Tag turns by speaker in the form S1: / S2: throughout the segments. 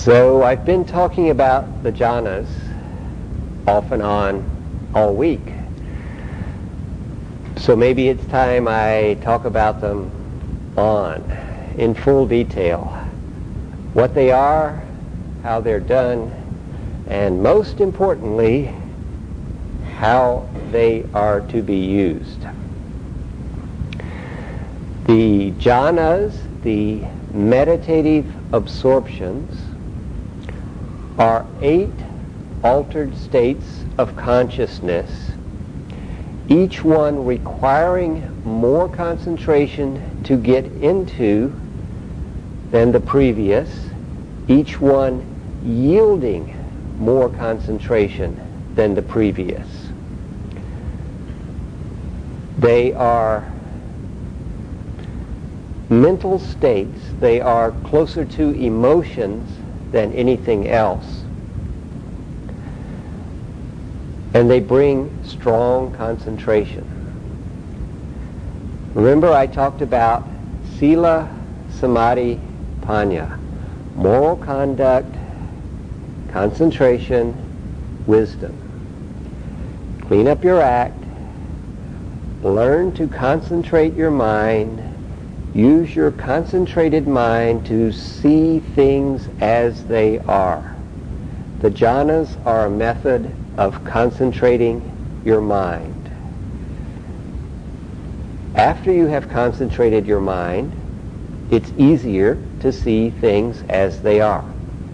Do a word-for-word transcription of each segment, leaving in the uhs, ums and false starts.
S1: So I've been talking about the jhanas off and on all week. So maybe it's time I talk about them on in full detail. What they are, how they're done, and most importantly, how they are to be used. The jhanas, the meditative absorptions, are eight altered states of consciousness, each one requiring more concentration to get into than the previous, each one yielding more concentration than the previous. They are mental states. They are closer to emotions than anything else. And they bring strong concentration. Remember I talked about Sila, Samadhi, Panya. Moral conduct, concentration, wisdom. Clean up your act. Learn to concentrate your mind. Use your concentrated mind to see things as they are. The jhanas are a method of concentrating your mind. After you have concentrated your mind, it's easier to see things as they are.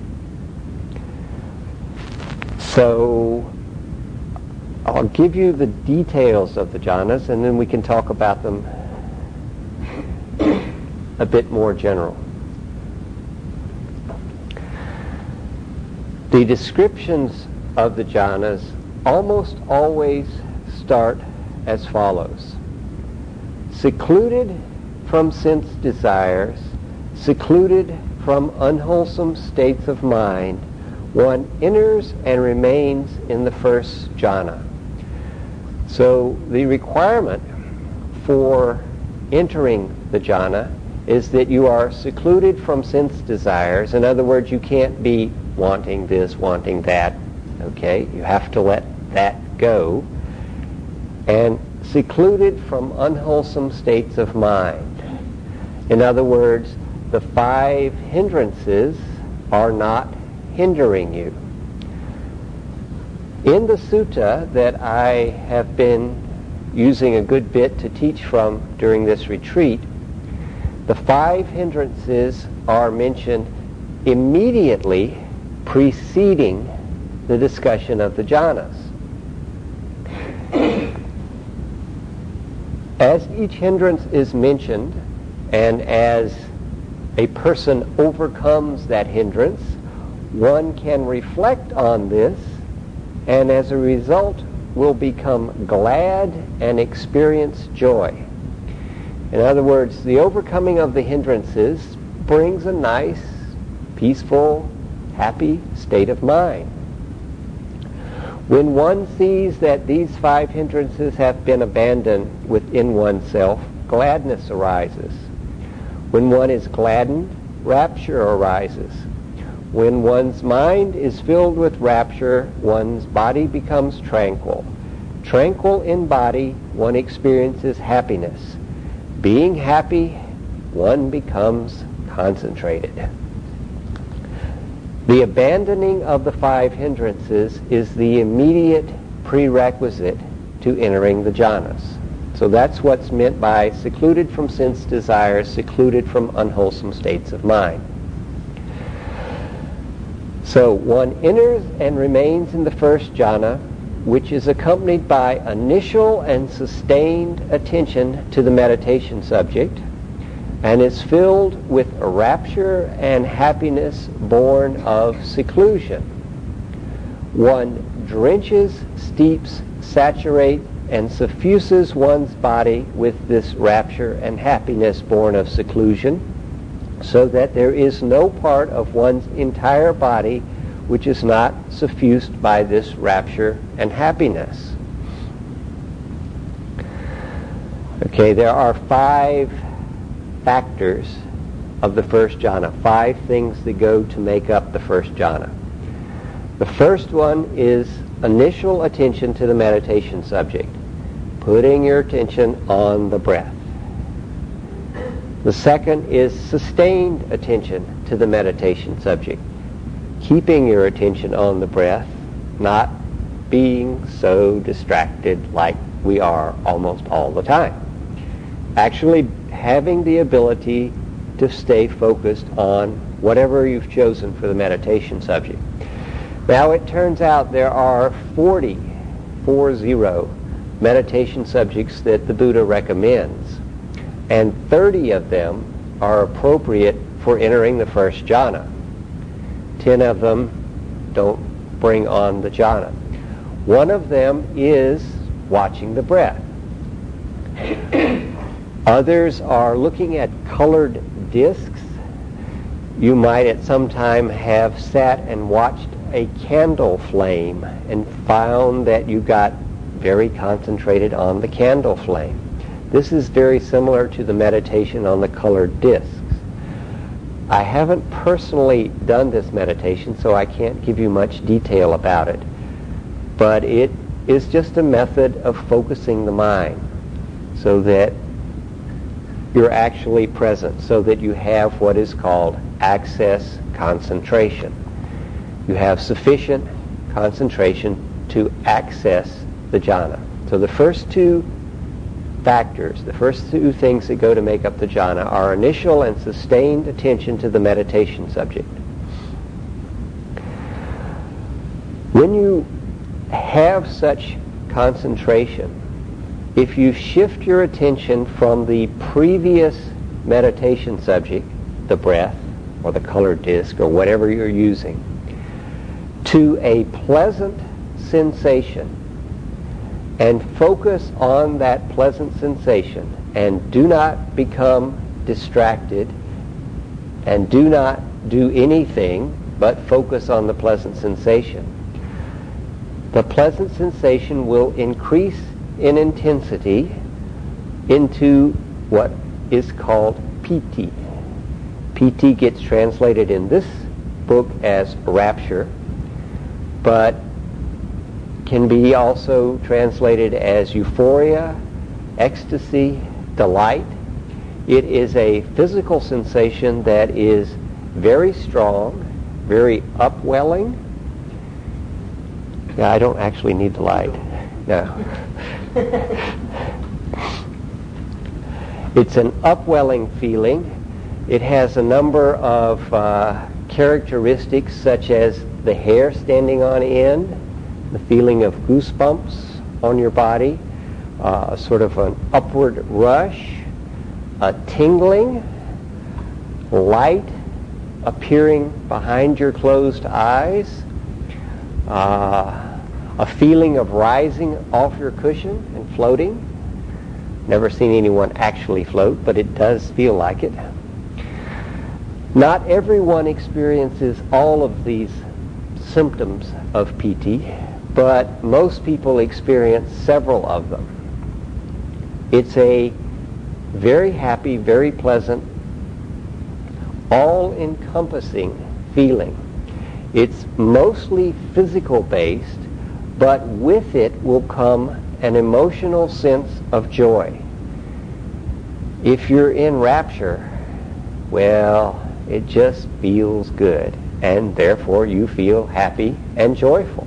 S1: So I'll give you the details of the jhanas and then we can talk about them a bit more general. The descriptions of the jhanas almost always start as follows. Secluded from sense desires, secluded from unwholesome states of mind, one enters and remains in the first jhana. So the requirement for entering the jhana is that you are secluded from sense desires. In other words, you can't be wanting this, wanting that. Okay? You have to let that go. And secluded from unwholesome states of mind. In other words, the five hindrances are not hindering you. In the sutta that I have been using a good bit to teach from during this retreat, the five hindrances are mentioned immediately preceding the discussion of the jhanas. As each hindrance is mentioned, and as a person overcomes that hindrance, one can reflect on this, and as a result will become glad and experience joy. In other words, the overcoming of the hindrances brings a nice, peaceful, happy state of mind. When one sees that these five hindrances have been abandoned within oneself, gladness arises. When one is gladdened, rapture arises. When one's mind is filled with rapture, one's body becomes tranquil. Tranquil in body, one experiences happiness. Being happy, one becomes concentrated. The abandoning of the five hindrances is the immediate prerequisite to entering the jhanas. So that's what's meant by secluded from sense desires, secluded from unwholesome states of mind. So one enters and remains in the first jhana, which is accompanied by initial and sustained attention to the meditation subject, and is filled with rapture and happiness born of seclusion. One drenches, steeps, saturates, and suffuses one's body with this rapture and happiness born of seclusion, so that there is no part of one's entire body which is not suffused by this rapture and happiness. Okay, there are five factors of the first jhana. Five things that go to make up the first jhana. The first one is initial attention to the meditation subject, putting your attention on the breath. The second is sustained attention to the meditation subject, keeping your attention on the breath, not being so distracted like we are almost all the time. Actually having the ability to stay focused on whatever you've chosen for the meditation subject. Now it turns out there are forty, four zero, meditation subjects that the Buddha recommends, and thirty of them are appropriate for entering the first jhana. ten of them don't bring on the jhana. One of them is watching the breath. Others are looking at colored discs. You might at some time have sat and watched a candle flame and found that you got very concentrated on the candle flame. This is very similar to the meditation on the colored discs. I haven't personally done this meditation, so I can't give you much detail about it. But it is just a method of focusing the mind so that you're actually present, so that you have what is called access concentration. You have sufficient concentration to access the jhana. So the first two factors, the first two things that go to make up the jhana are initial and sustained attention to the meditation subject. When you have such concentration, if you shift your attention from the previous meditation subject, the breath or the colored disc or whatever you're using, to a pleasant sensation and focus on that pleasant sensation and do not become distracted and do not do anything but focus on the pleasant sensation, the pleasant sensation will increase in intensity into what is called piti. Piti gets translated in this book as rapture, but can be also translated as euphoria, ecstasy, delight. It is a physical sensation that is very strong, very upwelling. Yeah, I don't actually need the light. No. It's an upwelling feeling. It has a number of uh, characteristics such as the hair standing on end, the feeling of goosebumps on your body, uh, sort of an upward rush, a tingling, light appearing behind your closed eyes, uh, a feeling of rising off your cushion and floating. Never seen anyone actually float, but it does feel like it. Not everyone experiences all of these symptoms of piti, but most people experience several of them. It's a very happy, very pleasant, all-encompassing feeling. It's mostly physical-based, but with it will come an emotional sense of joy. If you're in rapture, well, it just feels good, and therefore you feel happy and joyful.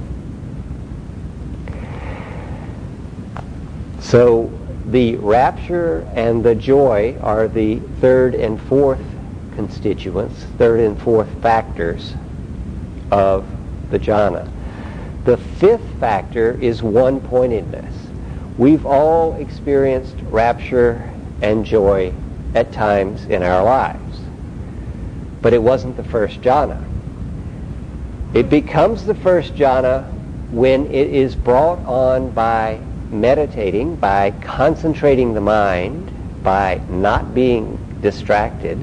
S1: So the rapture and the joy are the third and fourth constituents, third and fourth factors of the jhana. The fifth factor is one-pointedness. We've all experienced rapture and joy at times in our lives, but it wasn't the first jhana. It becomes the first jhana when it is brought on by meditating, by concentrating the mind, by not being distracted,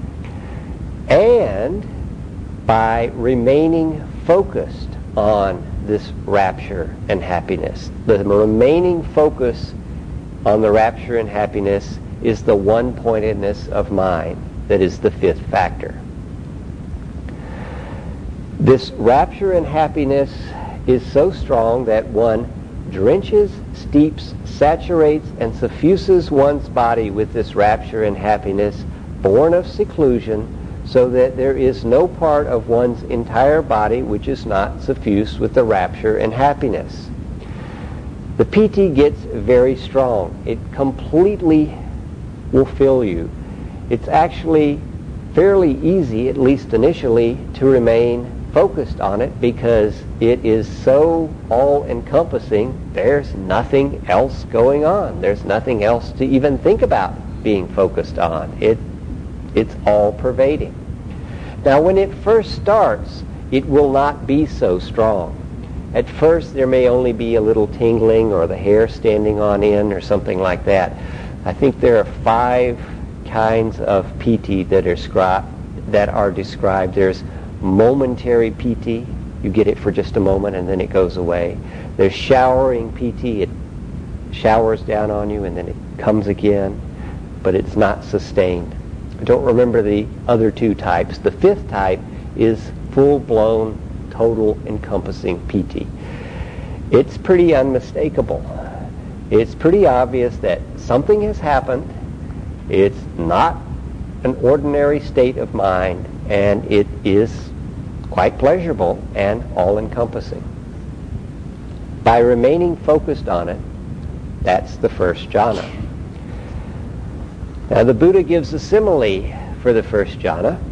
S1: and by remaining focused on this rapture and happiness. The remaining focus on the rapture and happiness is the one-pointedness of mind. that is the fifth factor. This rapture and happiness is so strong that one drenches, steeps, saturates, and suffuses one's body with this rapture and happiness, born of seclusion, so that there is no part of one's entire body which is not suffused with the rapture and happiness. The piti gets very strong. It completely will fill you. It's actually fairly easy, at least initially, to remain focused on it because it is so all-encompassing. There's nothing else going on. There's nothing else to even think about being focused on. It, it's all-pervading. Now, when it first starts, it will not be so strong. At first, there may only be a little tingling or the hair standing on end or something like that. I think there are five kinds of piti that are, scri- that are described. There's momentary piti. You get it for just a moment and then it goes away. There's showering piti. It showers down on you and then it comes again, but it's not sustained. I don't remember the other two types. The fifth type is full-blown, total, encompassing piti. It's pretty unmistakable. It's pretty obvious that something has happened. It's not an ordinary state of mind, and it is quite pleasurable and all-encompassing. By remaining focused on it, that's the first jhana. Now the Buddha gives a simile for the first jhana.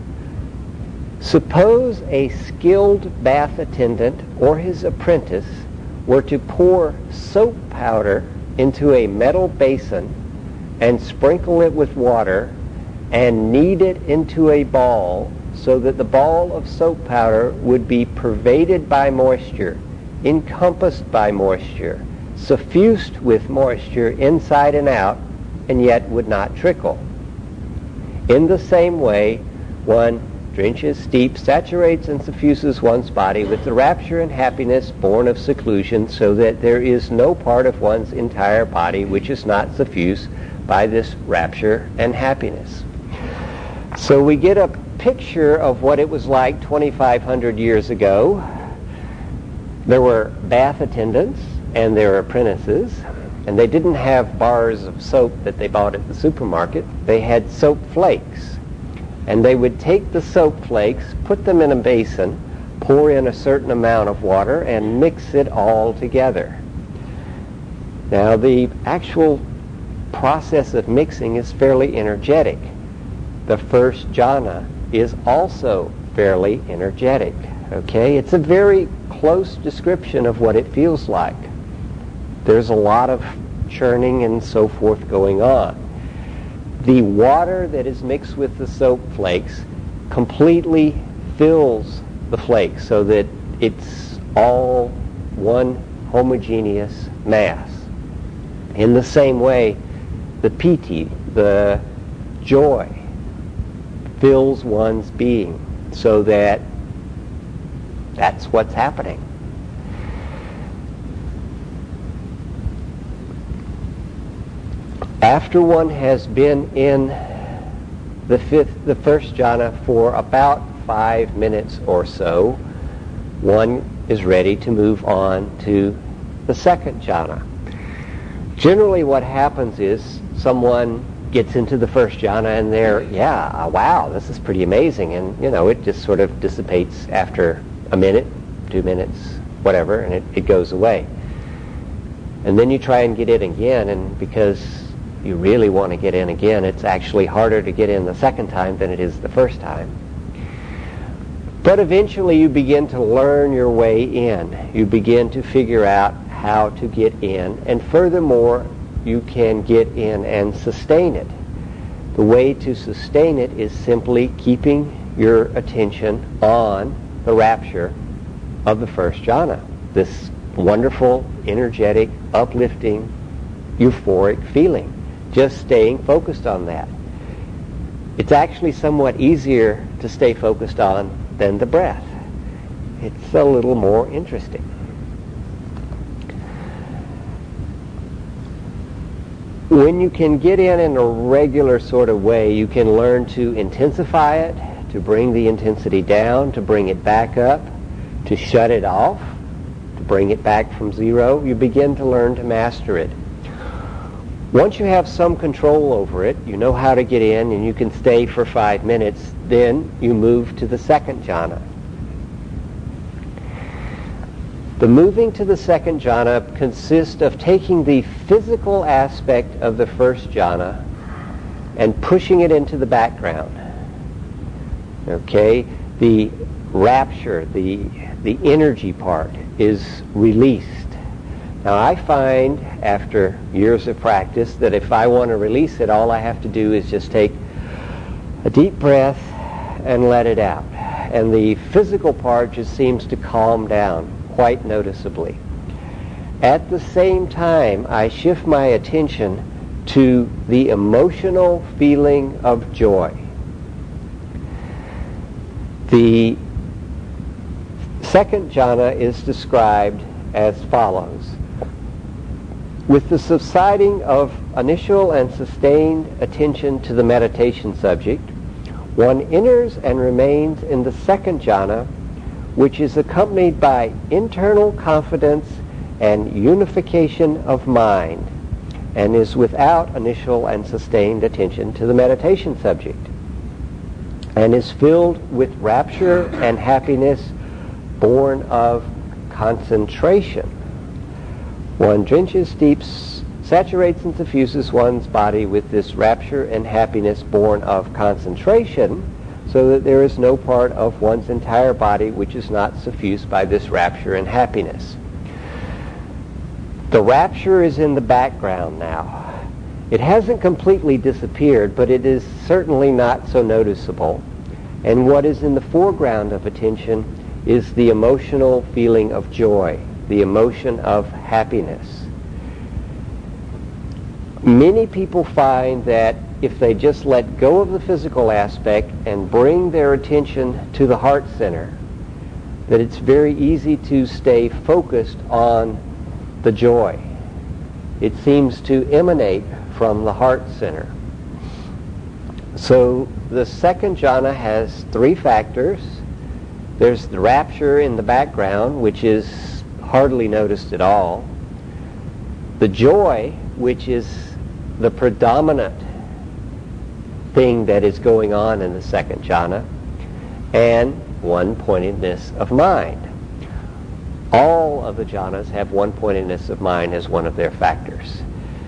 S1: Suppose a skilled bath attendant or his apprentice were to pour soap powder into a metal basin and sprinkle it with water and knead it into a ball so that the ball of soap powder would be pervaded by moisture, encompassed by moisture, suffused with moisture inside and out, and yet would not trickle. In the same way, one drenches, steeps, saturates, and suffuses one's body with the rapture and happiness born of seclusion, so that there is no part of one's entire body which is not suffused by this rapture and happiness. So we get a picture of what it was like twenty-five hundred years ago. There were bath attendants and their apprentices, and they didn't have bars of soap that they bought at the supermarket. They had soap flakes. And they would take the soap flakes, put them in a basin, pour in a certain amount of water, and mix it all together. Now, the actual process of mixing is fairly energetic. The first jhana is also fairly energetic. Okay? It's a very close description of what it feels like. There's a lot of churning and so forth going on. The water that is mixed with the soap flakes completely fills the flakes so that it's all one homogeneous mass. In the same way, the piti, the joy, fills one's being so that that's what's happening. After one has been in the fifth, the first jhana for about five minutes or so, one is ready to move on to the second jhana. Generally what happens is someone gets into the first jhana and they're, yeah, wow, this is pretty amazing. And, you know, it just sort of dissipates after a minute, two minutes, whatever, and it, it goes away. And then you try and get in again, and because you really want to get in again, it's actually harder to get in the second time than it is the first time. But eventually you begin to learn your way in. You begin to figure out how to get in, and furthermore, you can get in and sustain it. The way to sustain it is simply keeping your attention on the rapture of the first jhana, this wonderful, energetic, uplifting, euphoric feeling. Just staying focused on that. It's actually somewhat easier to stay focused on than the breath. It's a little more interesting. When you can get in in a regular sort of way, you can learn to intensify it, to bring the intensity down, to bring it back up, to shut it off, to bring it back from zero. You begin to learn to master it. Once you have some control over it, you know how to get in and you can stay for five minutes, then you move to the second jhana. The moving to the second jhana consists of taking the physical aspect of the first jhana and pushing it into the background. Okay? The rapture, the, the energy part is released. Now I find after years of practice that if I want to release it, all I have to do is just take a deep breath and let it out. And the physical part just seems to calm down quite noticeably. At the same time, I shift my attention to the emotional feeling of joy. The second jhana is described as follows. With the subsiding of initial and sustained attention to the meditation subject, one enters and remains in the second jhana, which is accompanied by internal confidence and unification of mind, and is without initial and sustained attention to the meditation subject, and is filled with rapture and happiness born of concentration. One drenches, steeps, saturates, and suffuses one's body with this rapture and happiness born of concentration, so that there is no part of one's entire body which is not suffused by this rapture and happiness. The rapture is in the background now. It hasn't completely disappeared, but it is certainly not so noticeable. And what is in the foreground of attention is the emotional feeling of joy, the emotion of happiness. Many people find that if they just let go of the physical aspect and bring their attention to the heart center, that it's very easy to stay focused on the joy. It seems to emanate from the heart center. So the second jhana has three factors. There's the rapture in the background, which is hardly noticed at all. The joy, which is the predominant thing that is going on in the second jhana, and one-pointedness of mind. All of the jhanas have one-pointedness of mind as one of their factors.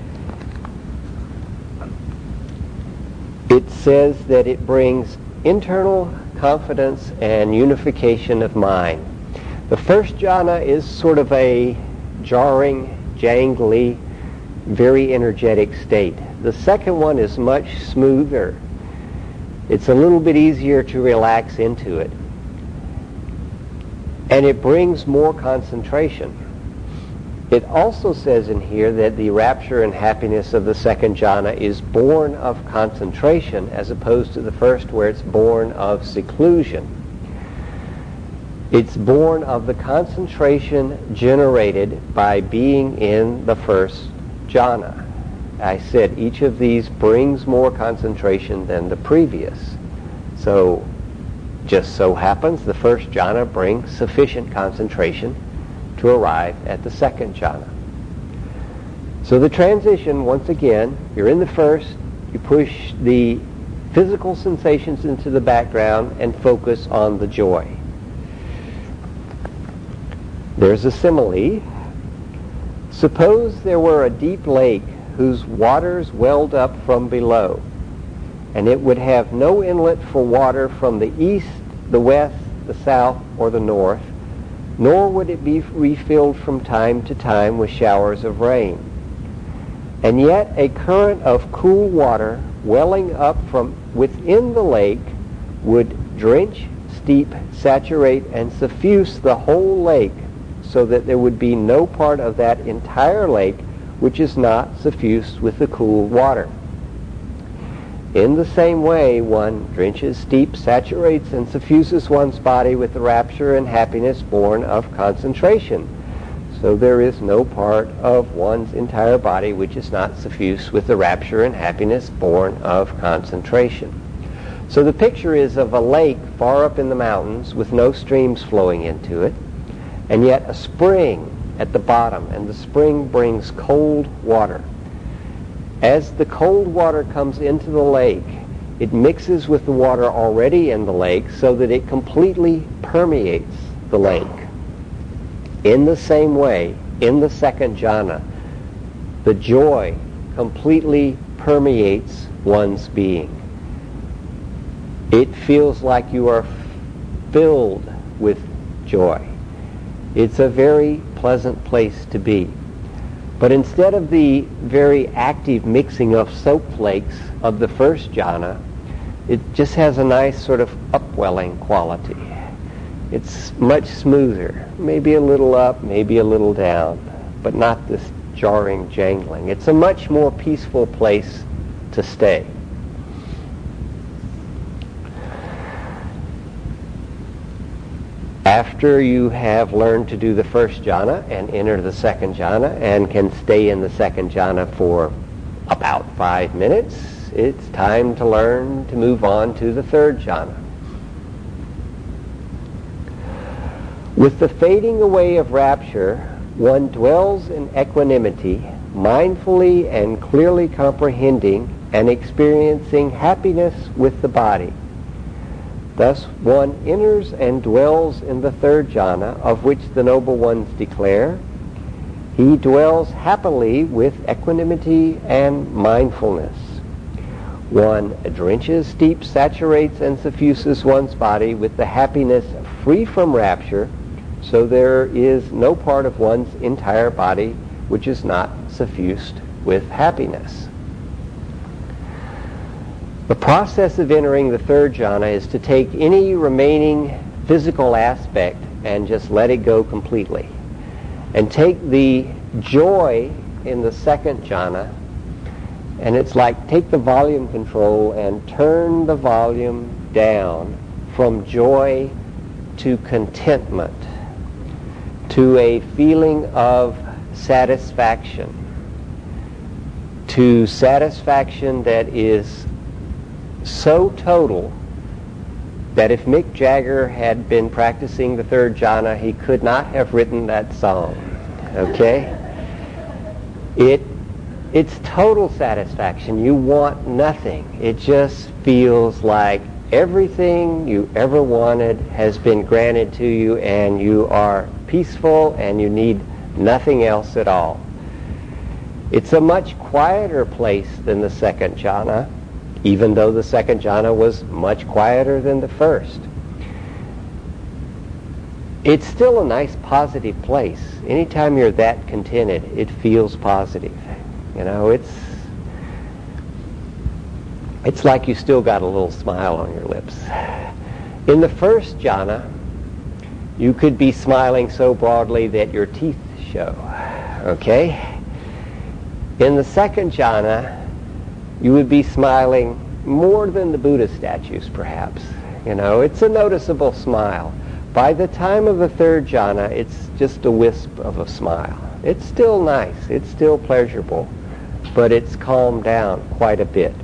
S1: It says that it brings internal confidence and unification of mind. The first jhana is sort of a jarring, jangly, very energetic state. The second one is much smoother. It's a little bit easier to relax into it. And it brings more concentration. It also says in here that the rapture and happiness of the second jhana is born of concentration as opposed to the first where it's born of seclusion. It's born of the concentration generated by being in the first jhana. I said each of these brings more concentration than the previous. So just so happens the first jhana brings sufficient concentration to arrive at the second jhana. So the transition, once again, you're in the first, you push the physical sensations into the background and focus on the joy. There's a simile. Suppose there were a deep lake whose waters welled up from below, and it would have no inlet for water from the east, the west, the south, or the north, nor would it be refilled from time to time with showers of rain. And yet a current of cool water welling up from within the lake would drench, steep, saturate, and suffuse the whole lake, so that there would be no part of that entire lake which is not suffused with the cool water. In the same way, one drenches, steeps, saturates, and suffuses one's body with the rapture and happiness born of concentration, so there is no part of one's entire body which is not suffused with the rapture and happiness born of concentration. So the picture is of a lake far up in the mountains with no streams flowing into it, and yet a spring at the bottom, and the spring brings cold water. As the cold water comes into the lake, it mixes with the water already in the lake so that it completely permeates the lake. In the same way, in the second jhana, the joy completely permeates one's being. It feels like you are filled with joy. It's a very pleasant place to be. But instead of the very active mixing of soap flakes of the first jhana, it just has a nice sort of upwelling quality. It's much smoother, maybe a little up, maybe a little down, but not this jarring jangling. It's a much more peaceful place to stay. After you have learned to do the first jhana and enter the second jhana and can stay in the second jhana for about five minutes, it's time to learn to move on to the third jhana. With the fading away of rapture, one dwells in equanimity, mindfully and clearly comprehending and experiencing happiness with the body. Thus one enters and dwells in the third jhana, of which the noble ones declare, he dwells happily with equanimity and mindfulness. One drenches, steeps, saturates, and suffuses one's body with the happiness free from rapture, so there is no part of one's entire body which is not suffused with happiness. The process of entering the third jhana is to take any remaining physical aspect and just let it go completely. And take the joy in the second jhana, and it's like take the volume control and turn the volume down from joy to contentment, to a feeling of satisfaction, to satisfaction that is so total that if Mick Jagger had been practicing the third jhana, he could not have written that song. Okay? It, it's total satisfaction. You want nothing. It just feels like everything you ever wanted has been granted to you, and you are peaceful and you need nothing else at all. It's a much quieter place than the second jhana, even though the second jhana was much quieter than the first. It's still a nice positive place. Anytime you're that contented, it feels positive. You know, it's it's like you still got a little smile on your lips. In the first jhana, you could be smiling so broadly that your teeth show. Okay? In the second jhana, you would be smiling more than the Buddha statues, perhaps. You know, it's a noticeable smile. By the time of the third jhana, it's just a wisp of a smile. It's still nice, it's still pleasurable, but it's calmed down quite a bit.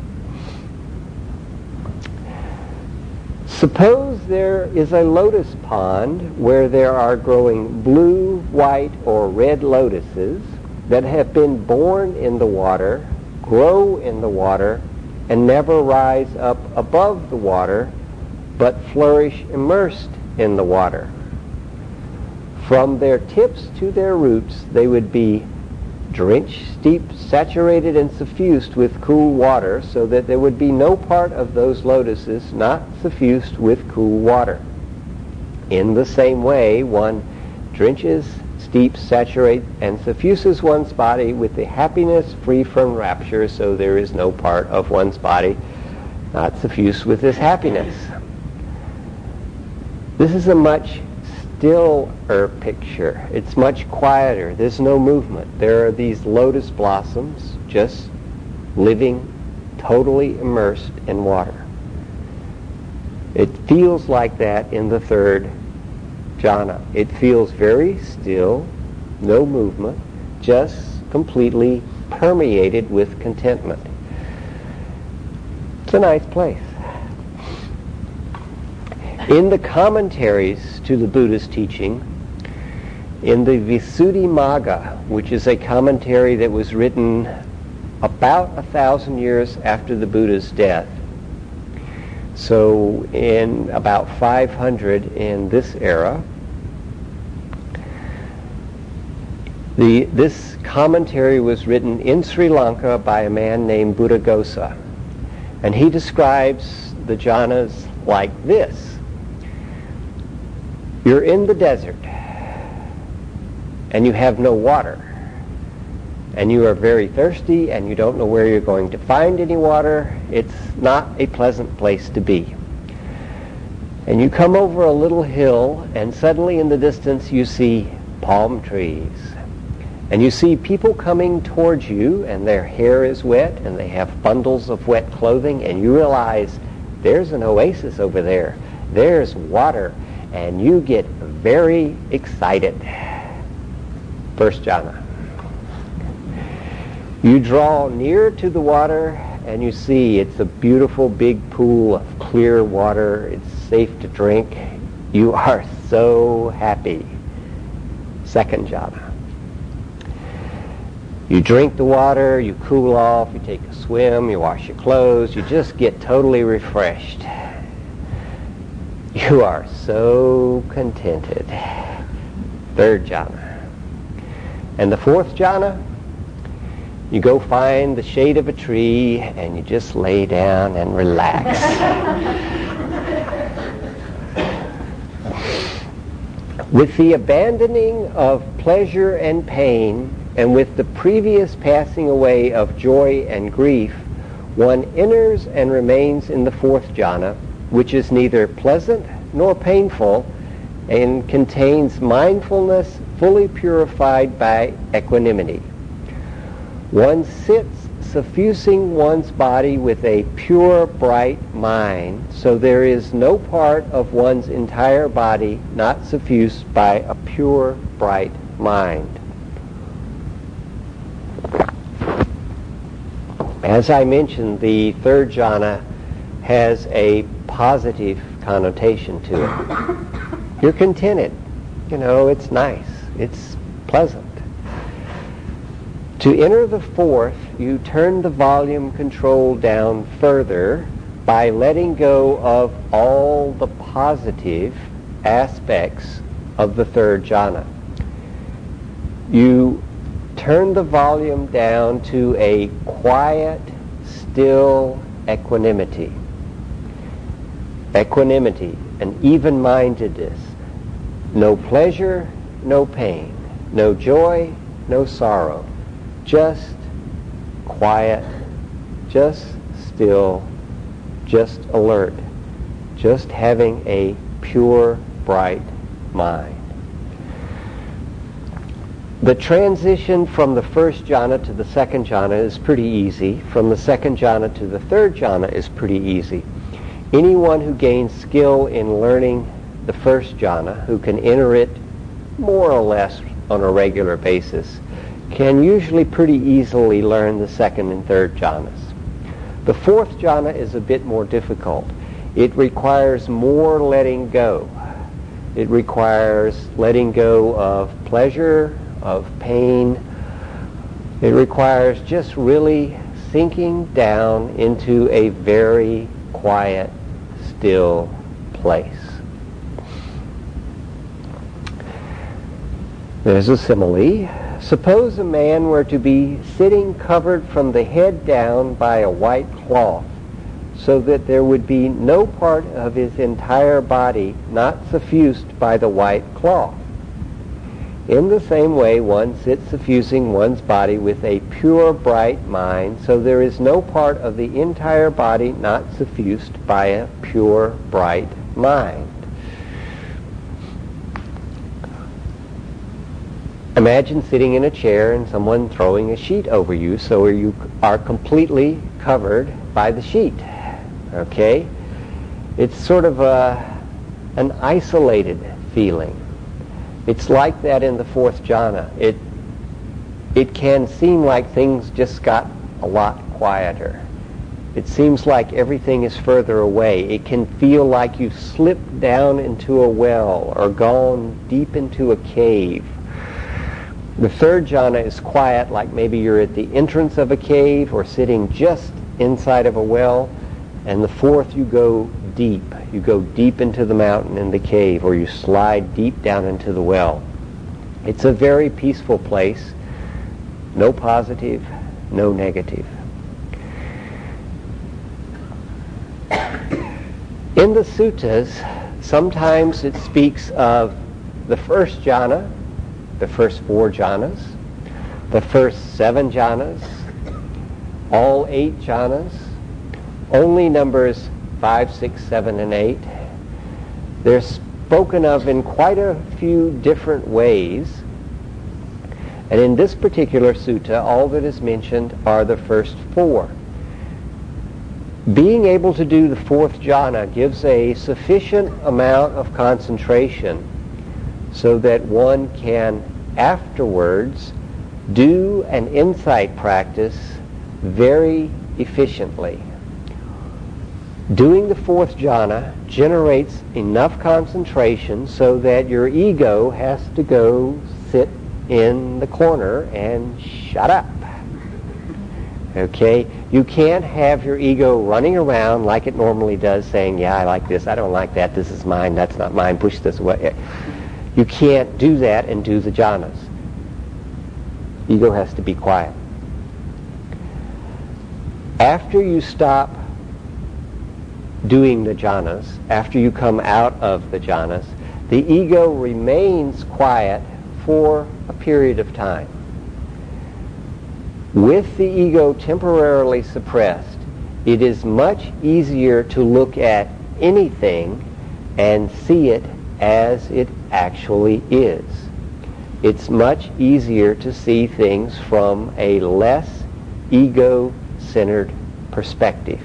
S1: Suppose there is a lotus pond where there are growing blue, white, or red lotuses that have been born in the water, grow in the water, and never rise up above the water, but flourish immersed in the water. From their tips to their roots, they would be drenched, steeped, saturated, and suffused with cool water, so that there would be no part of those lotuses not suffused with cool water. In the same way, one drenches, steeps, saturates, and suffuses one's body with the happiness free from rapture, so there is no part of one's body not suffused with this happiness. This is a much stiller picture. It's much quieter. There's no movement. There are these lotus blossoms just living totally immersed in water. It feels like that in the third jhana. It feels very still, no movement, just completely permeated with contentment. It's a nice place. In the commentaries to the Buddha's teaching, in the Visuddhimagga, which is a commentary that was written about a thousand years after the Buddha's death, so in about five hundred in this era, the, this commentary was written in Sri Lanka by a man named Buddhaghosa, and he describes the jhanas like this. You're in the desert, and you have no water, and you are very thirsty, and you don't know where you're going to find any water. It's not a pleasant place to be. And you come over a little hill, and suddenly in the distance you see palm trees. And you see people coming towards you, and their hair is wet, and they have bundles of wet clothing, and you realize there's an oasis over there. There's water, and you get very excited. First jhana. You draw near to the water, and you see it's a beautiful big pool of clear water. It's safe to drink. You are so happy. Second jhana. You drink the water, you cool off, you take a swim, you wash your clothes, you just get totally refreshed. You are so contented. Third jhana. And the fourth jhana, you go find the shade of a tree and you just lay down and relax. With the abandoning of pleasure and pain, and with the previous passing away of joy and grief, one enters and remains in the fourth jhana, which is neither pleasant nor painful, and contains mindfulness fully purified by equanimity. One sits suffusing one's body with a pure, bright mind, so there is no part of one's entire body not suffused by a pure, bright mind. As I mentioned, the third jhana has a positive connotation to it. You're contented. You know, it's nice. It's pleasant. To enter the fourth, you turn the volume control down further by letting go of all the positive aspects of the third jhana. You turn the volume down to a quiet, still equanimity. Equanimity, an even-mindedness. No pleasure, no pain. No joy, no sorrow. Just quiet, just still, just alert. Just having a pure, bright mind. The transition from the first jhana to the second jhana is pretty easy. From the second jhana to the third jhana is pretty easy. Anyone who gains skill in learning the first jhana, who can enter it more or less on a regular basis, can usually pretty easily learn the second and third jhanas. The fourth jhana is a bit more difficult. It requires more letting go. It requires letting go of pleasure, of pain. It requires just really sinking down into a very quiet, still place. There's a simile. Suppose a man were to be sitting covered from the head down by a white cloth, so that there would be no part of his entire body not suffused by the white cloth. In the same way, one sits suffusing one's body with a pure, bright mind, so there is no part of the entire body not suffused by a pure, bright mind. Imagine sitting in a chair and someone throwing a sheet over you, so you are completely covered by the sheet. Okay? It's sort of a, an isolated feeling. It's like that in the fourth jhana. It, it can seem like things just got a lot quieter. It seems like everything is further away. It can feel like you've slipped down into a well or gone deep into a cave. The third jhana is quiet, like maybe you're at the entrance of a cave or sitting just inside of a well. And the fourth, you go deep. You go deep into the mountain in the cave, or you slide deep down into the well. It's a very peaceful place. No positive, no negative. In the suttas, sometimes it speaks of the first jhana, the first four jhanas, the first seven jhanas, all eight jhanas, only numbers five, six, seven, and eight. They're spoken of in quite a few different ways. And in this particular sutta, all that is mentioned are the first four. Being able to do the fourth jhana gives a sufficient amount of concentration so that one can afterwards do an insight practice very efficiently. Doing the fourth jhana generates enough concentration so that your ego has to go sit in the corner and shut up. Okay? You can't have your ego running around like it normally does, saying, yeah, I like this, I don't like that, this is mine, that's not mine, push this away. You can't do that and do the jhanas. Ego has to be quiet. After you stop doing the jhanas, after you come out of the jhanas, the ego remains quiet for a period of time. With the ego temporarily suppressed, it is much easier to look at anything and see it as it actually is. It's much easier to see things from a less ego-centered perspective.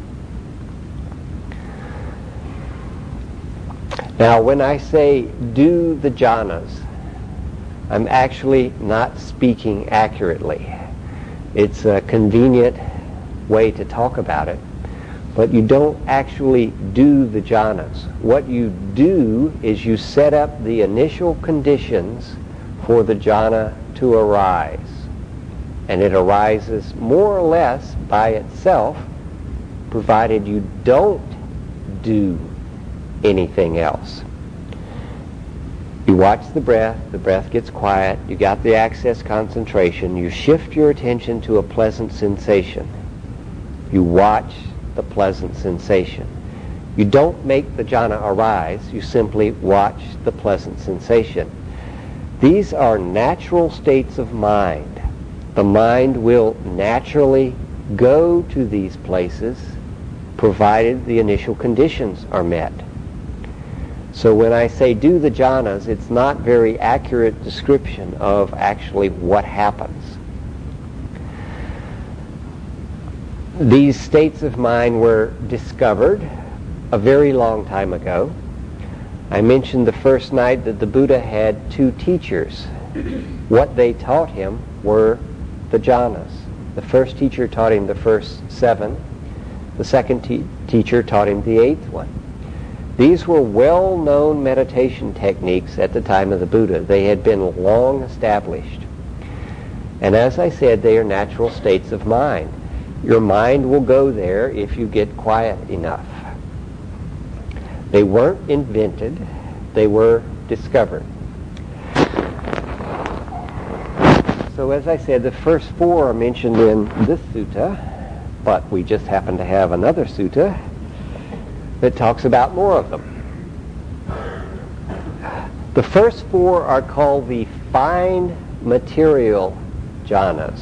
S1: Now, when I say do the jhanas, I'm actually not speaking accurately. It's a convenient way to talk about it, but you don't actually do the jhanas. What you do is you set up the initial conditions for the jhana to arise. And it arises more or less by itself, provided you don't do anything else. You watch the breath, the breath gets quiet, you got the access concentration, you shift your attention to a pleasant sensation. You watch the pleasant sensation. You don't make the jhana arise, you simply watch the pleasant sensation. These are natural states of mind. The mind will naturally go to these places provided the initial conditions are met. So when I say do the jhanas, it's not very accurate description of actually what happens. These states of mind were discovered a very long time ago. I mentioned the first night that the Buddha had two teachers. What they taught him were the jhanas. The first teacher taught him the first seven. The second te- teacher taught him the eighth one. These were well-known meditation techniques at the time of the Buddha. They had been long established. And as I said, they are natural states of mind. Your mind will go there if you get quiet enough. They weren't invented, they were discovered. So as I said, the first four are mentioned in this sutta, but we just happen to have another sutta that talks about more of them. The first four are called the fine material jhanas.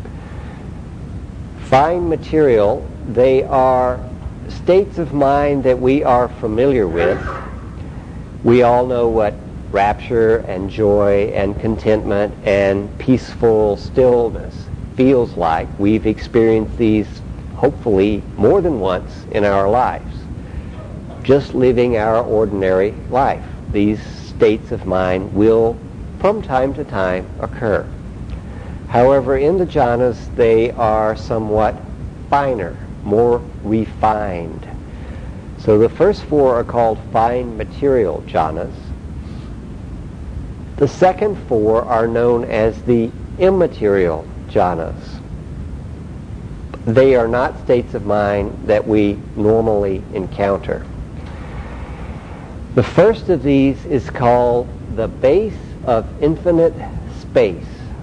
S1: Fine material, they are states of mind that we are familiar with. We all know what rapture and joy and contentment and peaceful stillness feels like. We've experienced these hopefully more than once in our lives. Just living our ordinary life. These states of mind will, from time to time, occur. However, in the jhanas, they are somewhat finer, more refined. So the first four are called fine material jhanas. The second four are known as the immaterial jhanas. They are not states of mind that we normally encounter. The first of these is called the base of infinite space.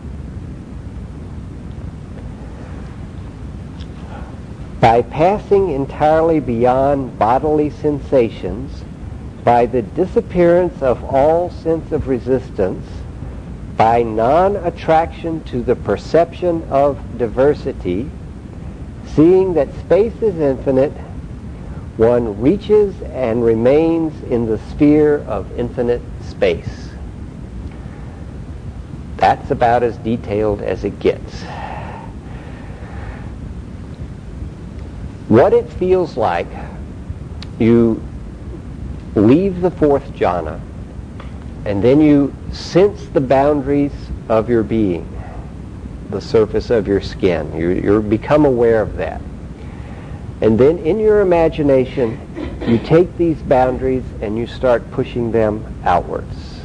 S1: By passing entirely beyond bodily sensations, by the disappearance of all sense of resistance, by non-attraction to the perception of diversity, seeing that space is infinite, one reaches and remains in the sphere of infinite space. That's about as detailed as it gets. What it feels like, you leave the fourth jhana, and then you sense the boundaries of your being, the surface of your skin. You, you become aware of that. And then in your imagination, you take these boundaries and you start pushing them outwards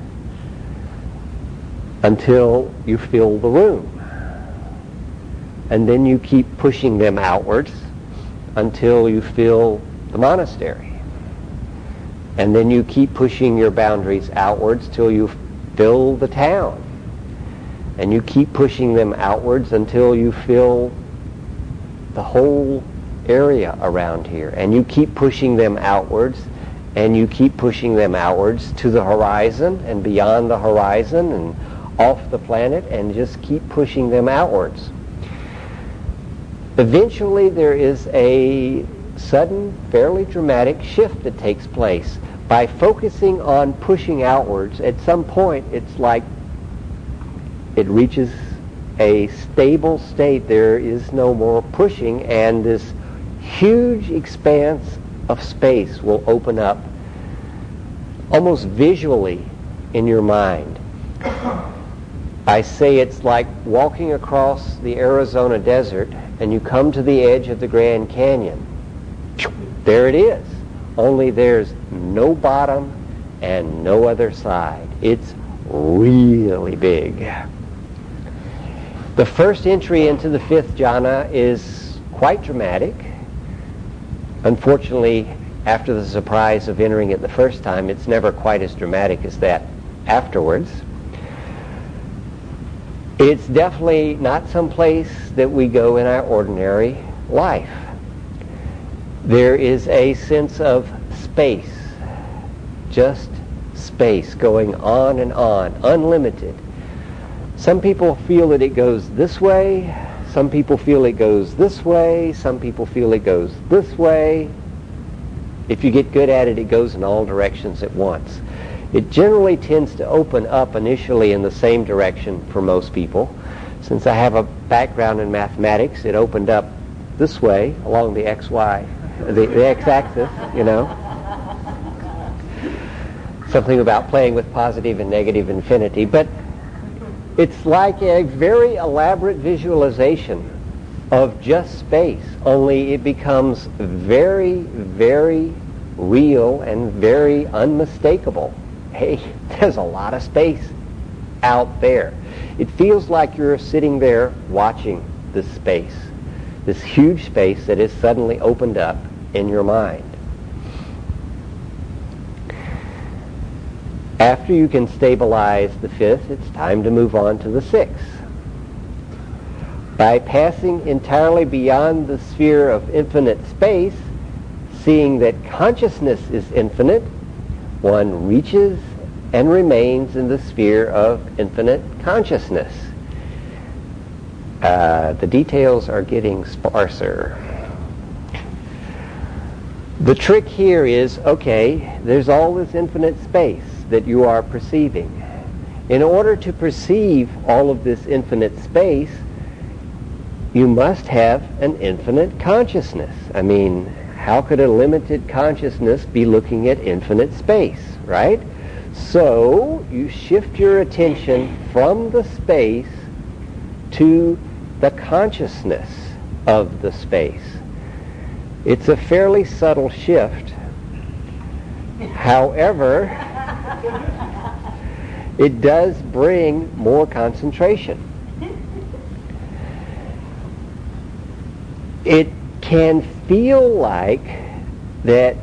S1: until you fill the room. And then you keep pushing them outwards until you fill the monastery. And then you keep pushing your boundaries outwards till you fill the town. And you keep pushing them outwards until you fill the whole area around here. And you keep pushing them outwards, and you keep pushing them outwards to the horizon and beyond the horizon and off the planet, and just keep pushing them outwards. Eventually there is a sudden, fairly dramatic shift that takes place. By focusing on pushing outwards, at some point it's like it reaches a stable state. There is no more pushing, and this huge expanse of space will open up almost visually in your mind. I say it's like walking across the Arizona desert and you come to the edge of the Grand Canyon. There it is. Only there's no bottom and no other side. It's really big. The first entry into the fifth jhana is quite dramatic. Unfortunately, after the surprise of entering it the first time, it's never quite as dramatic as that afterwards. It's definitely not some place that we go in our ordinary life. There is a sense of space, just space going on and on, unlimited. Some people feel that it goes this way, some people feel it goes this way, some people feel it goes this way. If you get good at it, it goes in all directions at once. It generally tends to open up initially in the same direction for most people. Since I have a background in mathematics, it opened up this way along the X Y, the, the x-axis, you know. Something about playing with positive and negative infinity. But it's like a very elaborate visualization of just space, only it becomes very, very real and very unmistakable. Hey, there's a lot of space out there. It feels like you're sitting there watching this space, this huge space that is suddenly opened up in your mind. After you can stabilize the fifth, it's time to move on to the sixth. By passing entirely beyond the sphere of infinite space, seeing that consciousness is infinite, one reaches and remains in the sphere of infinite consciousness. Uh, the details are getting sparser. The trick here is, okay, there's all this infinite space that you are perceiving. In order to perceive all of this infinite space, you must have an infinite consciousness. I mean, how could a limited consciousness be looking at infinite space, right? So you shift your attention from the space to the consciousness of the space. It's a fairly subtle shift. However, it does bring more concentration. It can feel like that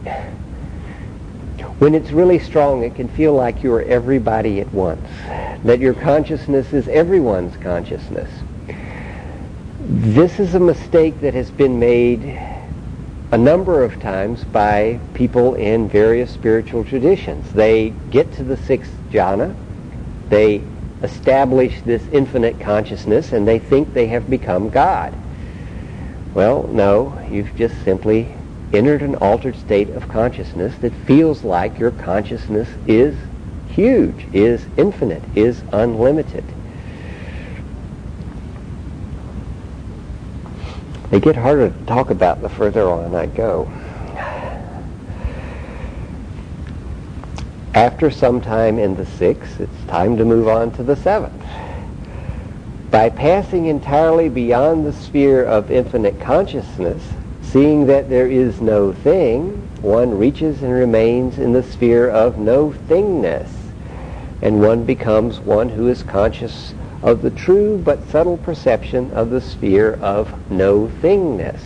S1: when it's really strong, it can feel like you're everybody at once, that your consciousness is everyone's consciousness. This is a mistake that has been made a number of times by people in various spiritual traditions. They get to the sixth jhana, they establish this infinite consciousness, and they think they have become God. Well, no, you've just simply entered an altered state of consciousness that feels like your consciousness is huge, is infinite, is unlimited. They get harder to talk about the further on I go. After some time in the sixth, it's time to move on to the seventh. By passing entirely beyond the sphere of infinite consciousness, seeing that there is no thing, one reaches and remains in the sphere of no thingness, and one becomes one who is conscious of the true but subtle perception of the sphere of no thingness.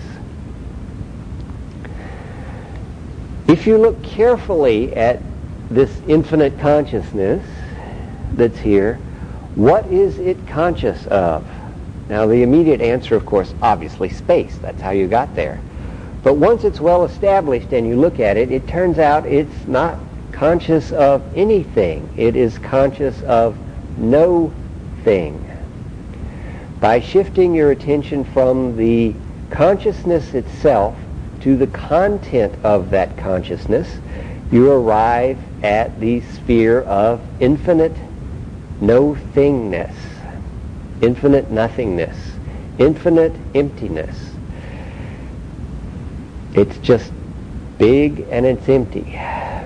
S1: If you look carefully at this infinite consciousness that's here, what is it conscious of? Now, the immediate answer, of course, obviously space. That's how you got there. But once it's well established and you look at it, it turns out it's not conscious of anything. It is conscious of no thing. By shifting your attention from the consciousness itself to the content of that consciousness, you arrive at the sphere of infinite no thingness, infinite nothingness, infinite emptiness. It's just big and it's empty.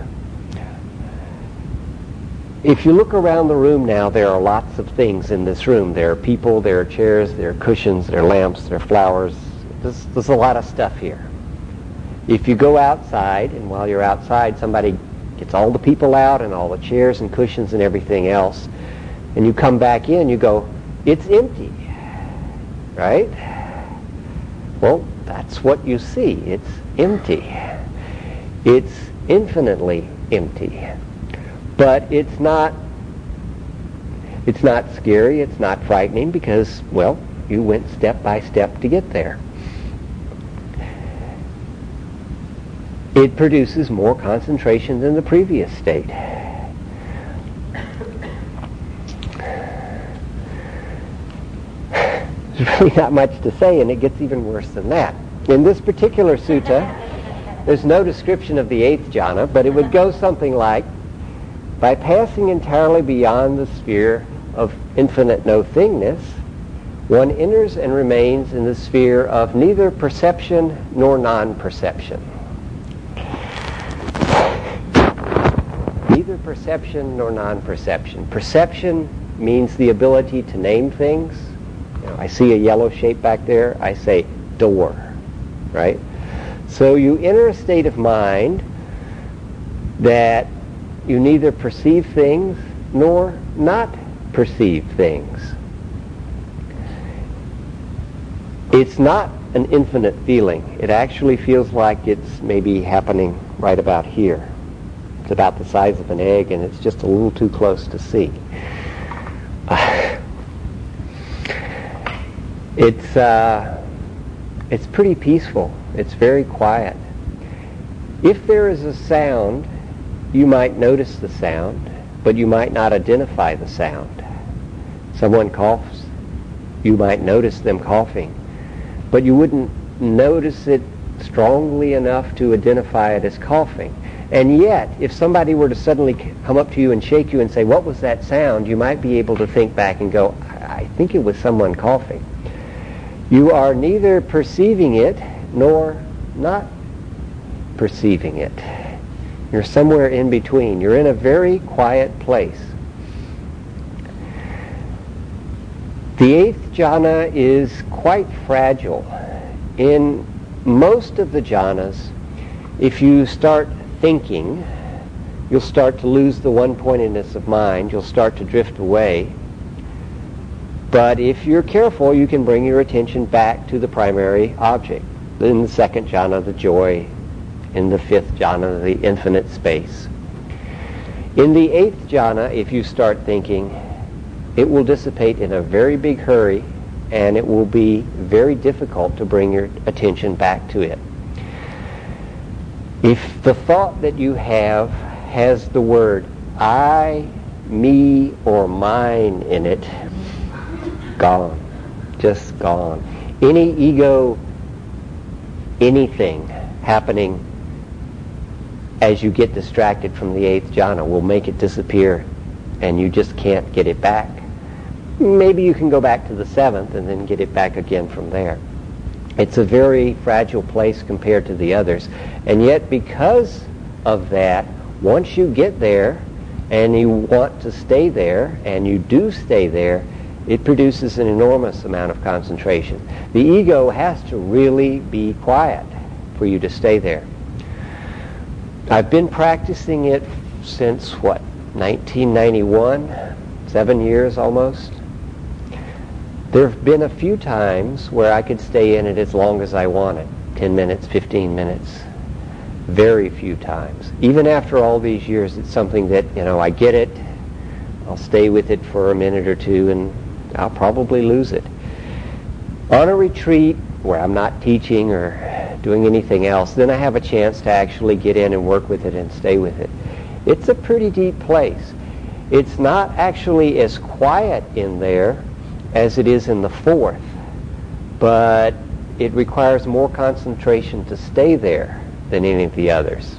S1: If you look around the room now, there are lots of things in this room. There are people, there are chairs, there are cushions, there are lamps, there are flowers. There's, there's a lot of stuff here. If you go outside, and while you're outside, somebody gets all the people out and all the chairs and cushions and everything else, and you come back in, you go, it's empty, right? Well, that's what you see. It's empty. It's infinitely empty. But it's not, it's not scary, it's not frightening, because, well, you went step by step to get there. It produces more concentration than the previous state. There's really not much to say, and it gets even worse than that. In this particular sutta, there's no description of the eighth jhana, but it would go something like, by passing entirely beyond the sphere of infinite no-thingness, one enters and remains in the sphere of neither perception nor non-perception. Neither perception nor non-perception. Perception means the ability to name things. You know, I see a yellow shape back there, I say door, right? So you enter a state of mind that you neither perceive things nor not perceive things. It's not an infinite feeling. It actually feels like it's maybe happening right about here. It's about the size of an egg, and it's just a little too close to see. Uh, it's uh, it's pretty peaceful. It's very quiet. If there is a sound, you might notice the sound, but you might not identify the sound. Someone coughs, you might notice them coughing, but you wouldn't notice it strongly enough to identify it as coughing. And yet, if somebody were to suddenly come up to you and shake you and say, "What was that sound?" you might be able to think back and go, "I think it was someone coughing." You are neither perceiving it nor not perceiving it. You're somewhere in between. You're in a very quiet place. The eighth jhana is quite fragile. In most of the jhanas, if you start thinking, you'll start to lose the one-pointedness of mind. You'll start to drift away. But if you're careful, you can bring your attention back to the primary object. In the second jhana, the joy. In the fifth jhana, the infinite space. In the eighth jhana, if you start thinking, it will dissipate in a very big hurry, and it will be very difficult to bring your attention back to it. If the thought that you have has the word I, me, or mine in it, gone. Just gone. Any ego, anything happening as you get distracted from the eighth jhana will make it disappear, and you just can't get it back. Maybe you can go back to the seventh and then get it back again from there. It's a very fragile place compared to the others. And yet, because of that, once you get there and you want to stay there, and you do stay there, it produces an enormous amount of concentration. The ego has to really be quiet for you to stay there. I've been practicing it since, what, nineteen ninety-one? Seven years almost. There have been a few times where I could stay in it as long as I wanted. ten minutes, fifteen minutes. Very few times. Even after all these years, it's something that, you know, I get it. I'll stay with it for a minute or two, and I'll probably lose it. On a retreat where I'm not teaching or doing anything else, then I have a chance to actually get in and work with it and stay with it. It's a pretty deep place. It's not actually as quiet in there as it is in the fourth, but it requires more concentration to stay there than any of the others.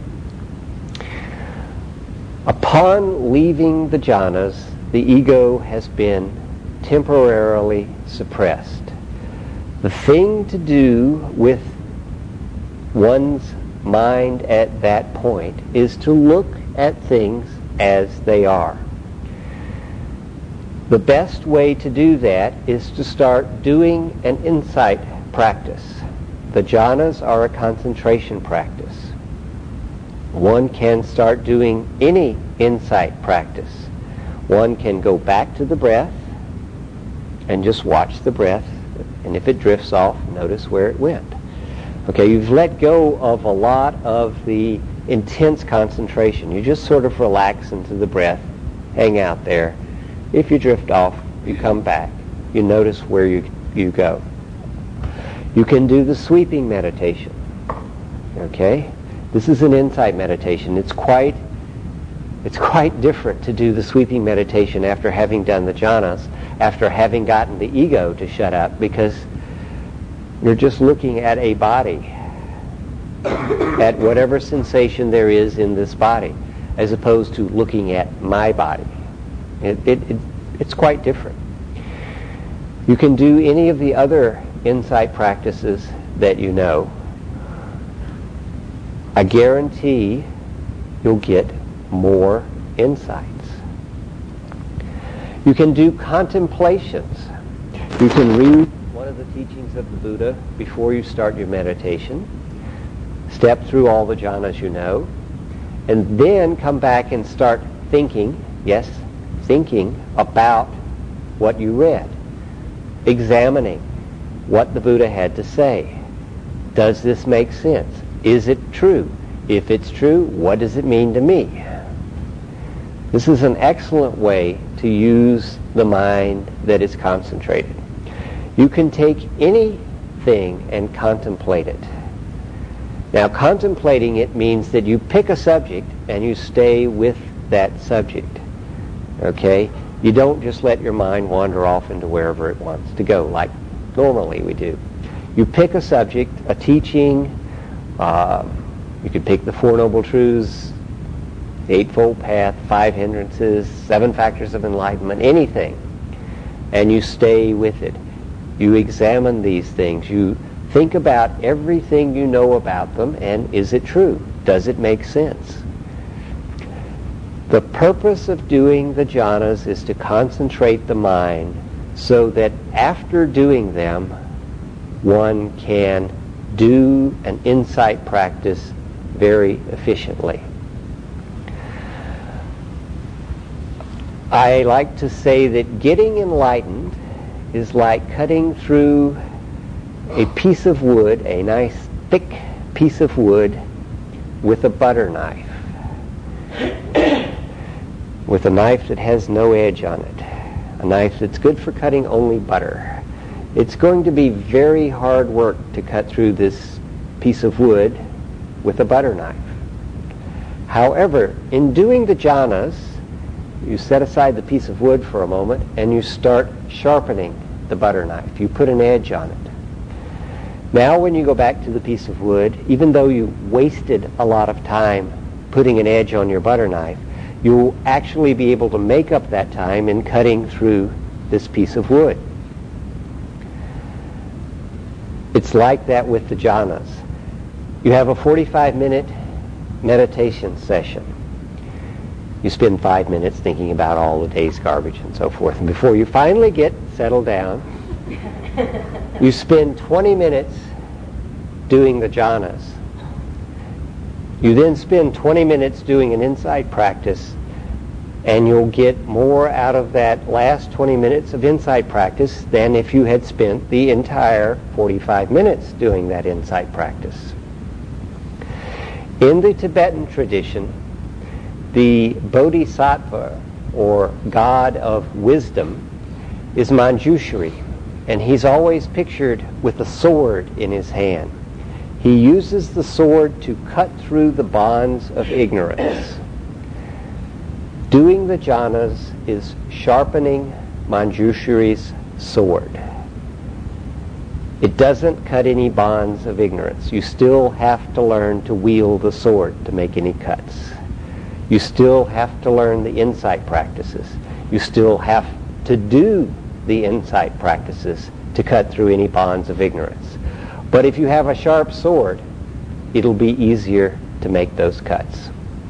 S1: Upon leaving the jhanas, the ego has been temporarily suppressed. The thing to do with one's mind at that point is to look at things as they are. The best way to do that is to start doing an insight practice. The jhanas are a concentration practice. One can start doing any insight practice. One can go back to the breath and just watch the breath, and if it drifts off, notice where it went. Okay, you've let go of a lot of the intense concentration. You just sort of relax into the breath, hang out there. If you drift off, you come back. You notice where you, you go. You can do the sweeping meditation. Okay? This is an insight meditation. It's quite it's quite different to do the sweeping meditation after having done the jhanas, after having gotten the ego to shut up, because you're just looking at a body, at whatever sensation there is in this body, as opposed to looking at my body. It, it, it, it's quite different. You can do any of the other insight practices that you know. I guarantee you'll get more insights. You can do contemplations. You can read one of the teachings of the Buddha before you start your meditation, step through all the jhanas you know, and then come back and start thinking, yes, thinking about what you read, examining what the Buddha had to say. Does this make sense? Is it true? If it's true, what does it mean to me? This is an excellent way to use the mind that is concentrated. You can take anything and contemplate it. Now, contemplating it means that you pick a subject and you stay with that subject. Okay? You don't just let your mind wander off into wherever it wants to go, like normally we do. You pick a subject, a teaching. Uh, you could pick the Four Noble Truths, the Eightfold Path, Five Hindrances, Seven Factors of Enlightenment, anything, and you stay with it. You examine these things. You think about everything you know about them, and is it true? Does it make sense? The purpose of doing the jhanas is to concentrate the mind so that after doing them, one can do an insight practice very efficiently. I like to say that getting enlightened is like cutting through a piece of wood, a nice thick piece of wood, with a butter knife. With a knife that has no edge on it. A knife that's good for cutting only butter. It's going to be very hard work to cut through this piece of wood with a butter knife. However, in doing the jhanas, you set aside the piece of wood for a moment and you start sharpening the butter knife. You put an edge on it. Now when you go back to the piece of wood, even though you wasted a lot of time putting an edge on your butter knife, you'll actually be able to make up that time in cutting through this piece of wood. It's like that with the jhanas. You have a forty-five minute meditation session. You spend five minutes thinking about all the day's garbage and so forth. And before you finally get settled down, you spend twenty minutes doing the jhanas. You then spend twenty minutes doing an insight practice, and you'll get more out of that last twenty minutes of insight practice than if you had spent the entire forty-five minutes doing that insight practice. In the Tibetan tradition, the Bodhisattva, or God of wisdom, is Manjushri, and he's always pictured with a sword in his hand. He uses the sword to cut through the bonds of ignorance. Doing the jhanas is sharpening Manjushri's sword. It doesn't cut any bonds of ignorance. You still have to learn to wield the sword to make any cuts. You still have to learn the insight practices. You still have to do the insight practices to cut through any bonds of ignorance. But if you have a sharp sword, it'll be easier to make those cuts.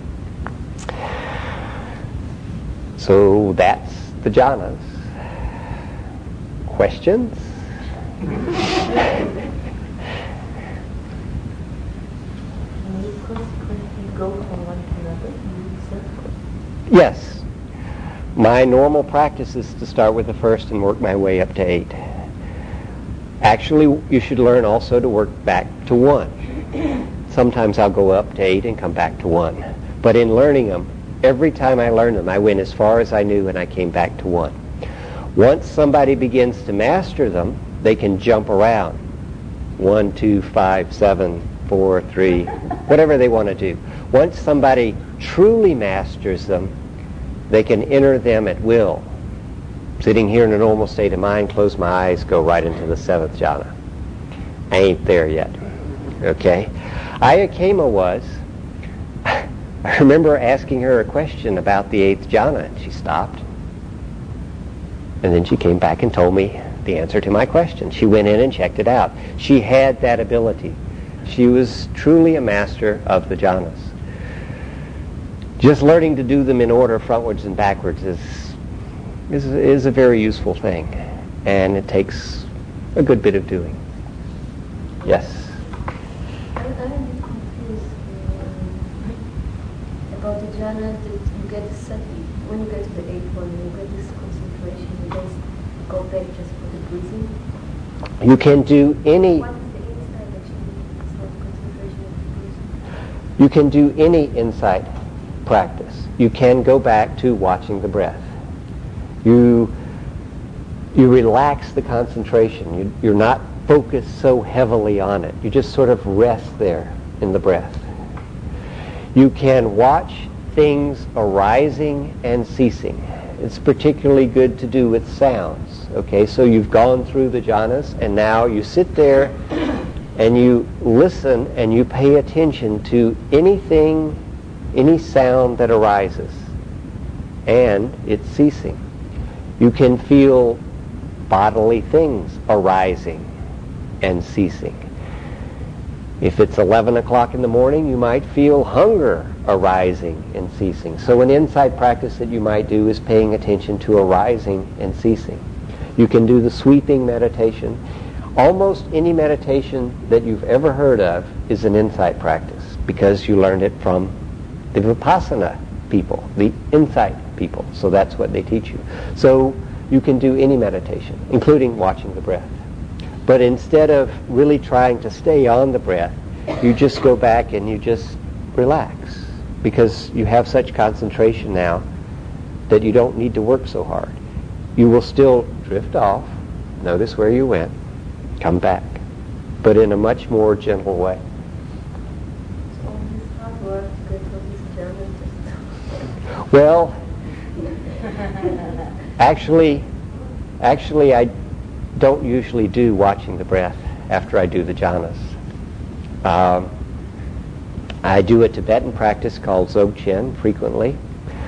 S1: So that's the jhanas. Questions? Yes. My normal practice is to start with the first and work my way up to eight. Actually, you should learn also to work back to one. Sometimes I'll go up to eight and come back to one. But in learning them, every time I learn them, I went as far as I knew and I came back to one. Once somebody begins to master them, they can jump around. One, two, five, seven, four, three, whatever they want to do. Once somebody truly masters them, they can enter them at will. Sitting here in a normal state of mind, close my eyes, go right into the seventh jhana. I ain't there yet. Okay? Ayya Khema was, I remember asking her a question about the eighth jhana, and she stopped. And then she came back and told me the answer to my question. She went in and checked it out. She had that ability. She was truly a master of the jhanas. Just learning to do them in order, frontwards and backwards, is, is, is a very useful thing. And it takes a good bit of doing. Yes?
S2: I'm a bit confused uh, about the jhana that you get sati. When you get to the eighth one, you get this concentration, you just go back just for the breathing.
S1: You can do any...
S2: What is the insight that you need? It's not concentration of the breathing.
S1: You can do any insight practice. You can go back to watching the breath. You you relax the concentration. You, you're not focused so heavily on it. You just sort of rest there in the breath. You can watch things arising and ceasing. It's particularly good to do with sounds. Okay, so you've gone through the jhanas and now you sit there and you listen and you pay attention to anything, any sound that arises, and it's ceasing. You can feel bodily things arising and ceasing. If it's eleven o'clock in the morning, you might feel hunger arising and ceasing. So an insight practice that you might do is paying attention to arising and ceasing. You can do the sweeping meditation. Almost any meditation that you've ever heard of is an insight practice because you learned it from the Vipassana people, the insight people. So that's what they teach you. So you can do any meditation, including watching the breath. But instead of really trying to stay on the breath, you just go back and you just relax because you have such concentration now that you don't need to work so hard. You will still drift off, notice where you went, come back, but in a much more gentle way.
S2: So all this hard work to get to this journey.
S1: Well, actually, actually I don't usually do watching the breath after I do the jhanas. Um, I do a Tibetan practice called Dzogchen frequently.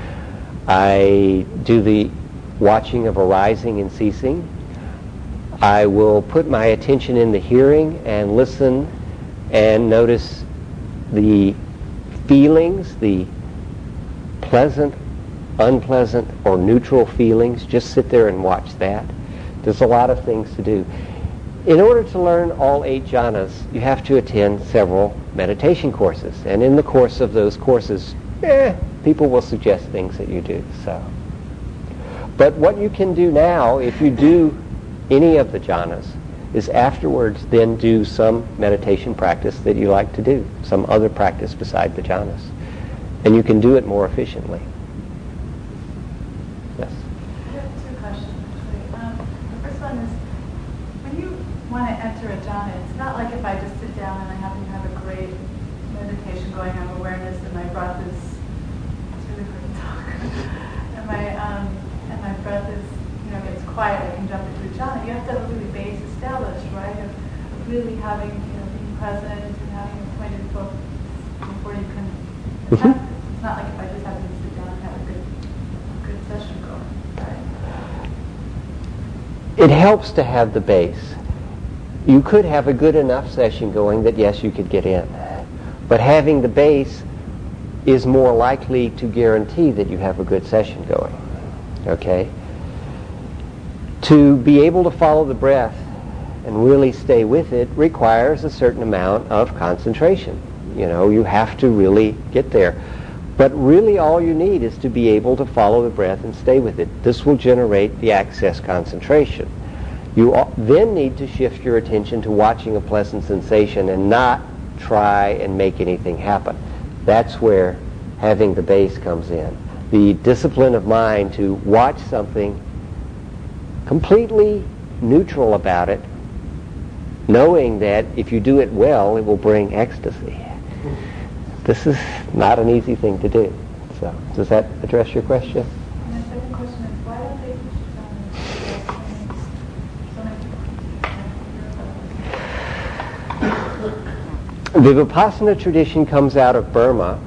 S1: I do the watching of arising and ceasing. I will put my attention in the hearing and listen and notice the feelings, the pleasant, unpleasant, or neutral feelings. Just sit there and watch that. There's a lot of things to do. In order to learn all eight jhanas, you have to attend several meditation courses. And in the course of those courses, eh, people will suggest things that you do. So, but what you can do now, if you do any of the jhanas, is afterwards then do some meditation practice that you like to do, some other practice beside the jhanas. And you can do it more efficiently. Yes?
S3: I have two questions, actually. Um, the first one is, when you want to enter a jhana, it's not like if I just sit down and I happen to have a great meditation going on, awareness, and my breath is, it's really hard to talk, and my, um, and my breath is, you know, gets quiet, I can jump into a jhana. You have to have a really base established, right, of really having, you know, being present and having a pointed focus before you can attempt it. It's not like if I just happen to sit down and have a good, good session going, right?
S1: It helps to have the base. You could have a good enough session going that, yes, you could get in. But having the base is more likely to guarantee that you have a good session going. Okay? To be able to follow the breath and really stay with it requires a certain amount of concentration. You know, you have to really get there. But really all you need is to be able to follow the breath and stay with it. This will generate the access concentration. You then need to shift your attention to watching a pleasant sensation and not try and make anything happen. That's where having the base comes in. The discipline of mind to watch something completely neutral about it, knowing that if you do it well, it will bring ecstasy. This is not an easy thing to do. So, does that address your question?
S3: And the second question is, why don't they teach jhanas? So many
S1: The Vipassana tradition comes out of Burma,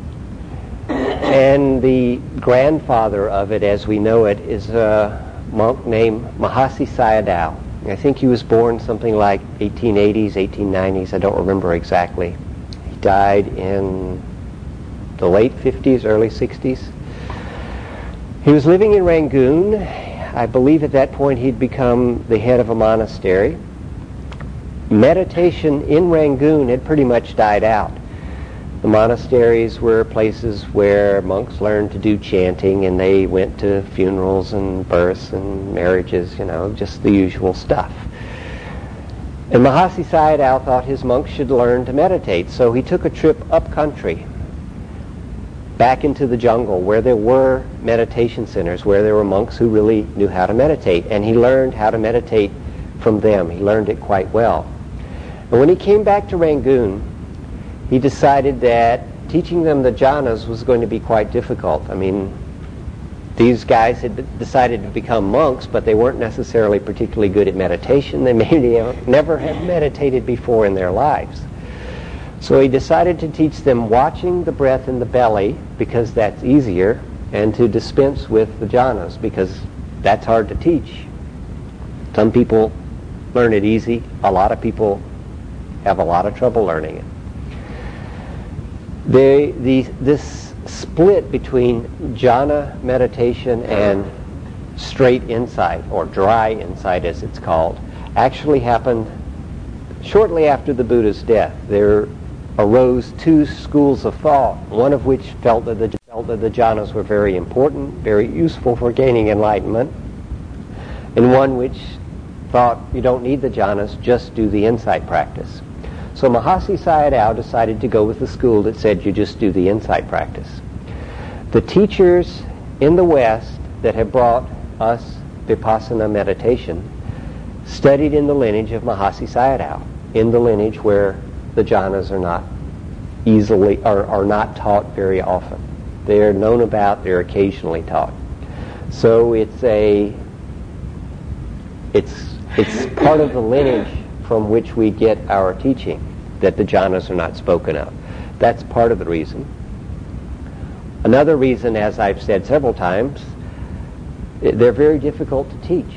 S1: and the grandfather of it, as we know it, is a monk named Mahasi Sayadaw. I think he was born something like eighteen eighties, eighteen nineties, I don't remember exactly. He died in the late fifties, early sixties. He was living in Rangoon. I believe at that point he'd become the head of a monastery. Meditation in Rangoon had pretty much died out. The monasteries were places where monks learned to do chanting, and they went to funerals and births and marriages, you know, just the usual stuff. And Mahasi Sayadaw thought his monks should learn to meditate, so he took a trip up country, back into the jungle where there were meditation centers, where there were monks who really knew how to meditate, and he learned how to meditate from them. He learned it quite well. And when he came back to Rangoon, he decided that teaching them the jhanas was going to be quite difficult. I mean, these guys had decided to become monks, but they weren't necessarily particularly good at meditation. They maybe never had meditated before in their lives. So he decided to teach them watching the breath in the belly, because that's easier, and to dispense with the jhanas, because that's hard to teach. Some people learn it easy. A lot of people have a lot of trouble learning it. They, the, this split between jhana meditation and straight insight, or dry insight as it's called, actually happened shortly after the Buddha's death. There arose two schools of thought, one of which felt that the, felt that the jhanas were very important, very useful for gaining enlightenment, and one which thought you don't need the jhanas, just do the insight practice. So Mahasi Sayadaw decided to go with the school that said you just do the insight practice. The teachers in the West that have brought us Vipassana meditation studied in the lineage of Mahasi Sayadaw, in the lineage where the jhanas are not easily, are, are not taught very often. They're known about, they're occasionally taught. So it's a, it's, it's part of the lineage from which we get our teaching, that the jhanas are not spoken of. That's part of the reason. Another reason, as I've said several times, they're very difficult to teach.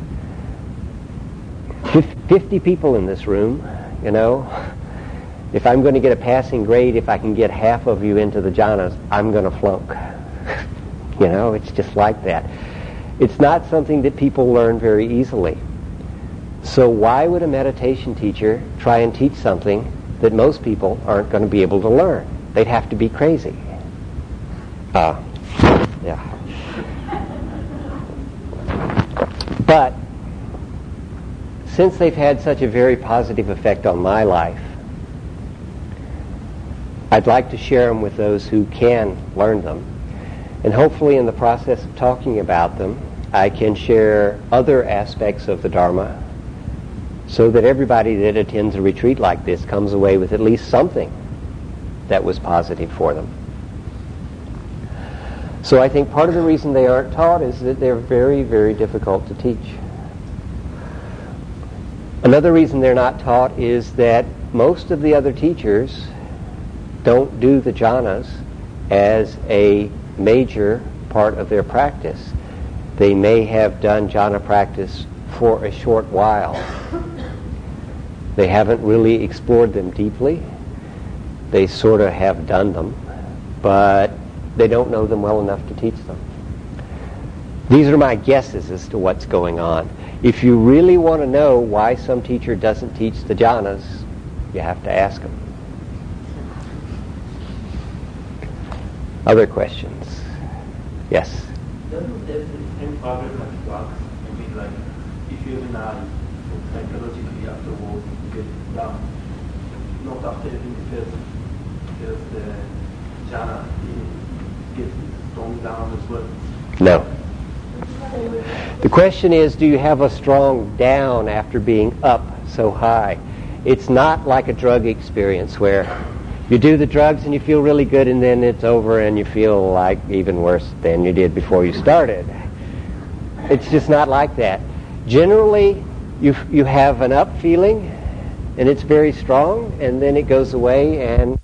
S1: fifty people in this room, you know, if I'm going to get a passing grade, if I can get half of you into the jhanas, I'm going to flunk. You know, it's just like that. It's not something that people learn very easily. So why would a meditation teacher try and teach something that most people aren't going to be able to learn? They'd have to be crazy. Uh, yeah. But since they've had such a very positive effect on my life, I'd like to share them with those who can learn them. And hopefully in the process of talking about them, I can share other aspects of the Dharma so that everybody that attends a retreat like this comes away with at least something that was positive for them. So I think part of the reason they aren't taught is that they're very, very difficult to teach. Another reason they're not taught is that most of the other teachers don't do the jhanas as a major part of their practice. They may have done jhana practice for a short while. They haven't really explored them deeply. They sort of have done them, but they don't know them well enough to teach them. These are my guesses as to what's going on. If you really want to know why some teacher doesn't teach the jhanas, you have to ask them. Other questions? Yes?
S4: Doesn't there be the same problem like drugs? I mean, like, if you're in a psychologically afterwards, you get down. Not after having the first, first uh, jhana, you get strong down as well.
S1: No. The question is, do you have a strong down after being up so high? It's not like a drug experience where you do the drugs and you feel really good and then it's over and you feel like even worse than you did before you started. It's just not like that. Generally, you you have an up feeling and it's very strong, and then it goes away and